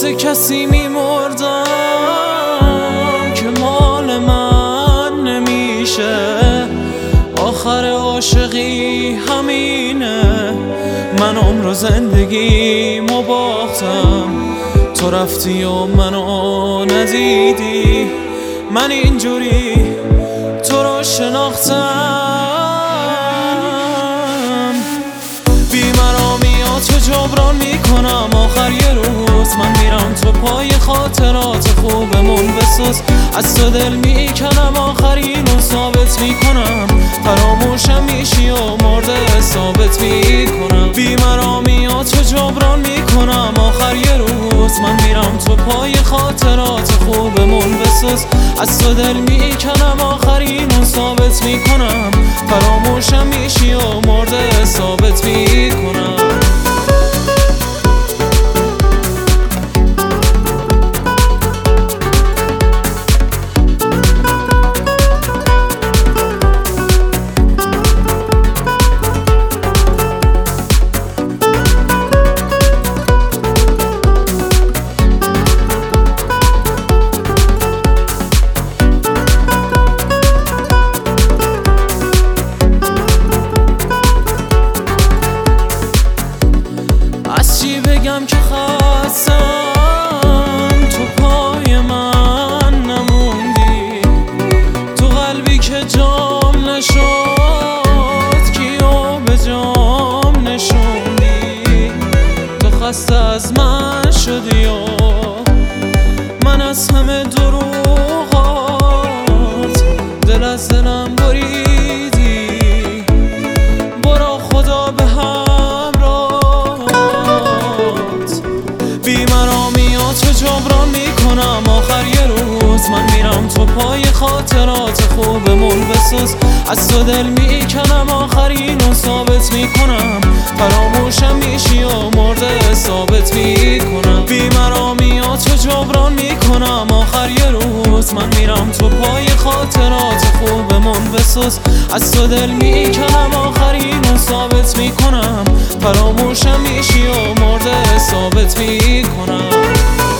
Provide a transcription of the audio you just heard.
واسه کسی میمردم که مال من نمیشه. آخر عاشقی همینه، من عمر و زندگیمو باختم. تو رفتی و منو ندیدی، من اینجوری تو رو شناختم. بی‌مرامیاتو جبران میکنم آخر یه روز. من میرم تو پای خاطرات خوبمون بسوز. از تو دل میکنم آخرینو ثابت میکنم. فراموشم میشی و مرده ثابت میکنم. بی‌مرامیاتو جبران میکنم آخر یه روز. من میرم تو پای خاطرات خوبمون بسوز. از تو دل میکنم آخرینو ثابت میکنم. فراموشم میشی و مرده ثابت میکنم. بگم که خستم تو پای من نموندی، تو قلبی که جام نشد کیو به جام نشوندی. تو خسته از من شدی و من از همه دروغات دل از دلم بریدی. برو خدا به بی‌مرامیاتو جبران میکنم آخر یه روز. من میرم تو پای خاطرات خوبمون بسوز. از تو دل میکنم آخرینو ثابت میکنم. فراموشم میشی و مرده ثابت میکنم. بی‌مرامیاتو جبران میکنم آخر یه روز. من میرم تو پای خاطرات خوبمون بسوز. از تو دل میکنم آخرینو ثابت میکنم. فراموشم میشی و مرده ثابت میکنم.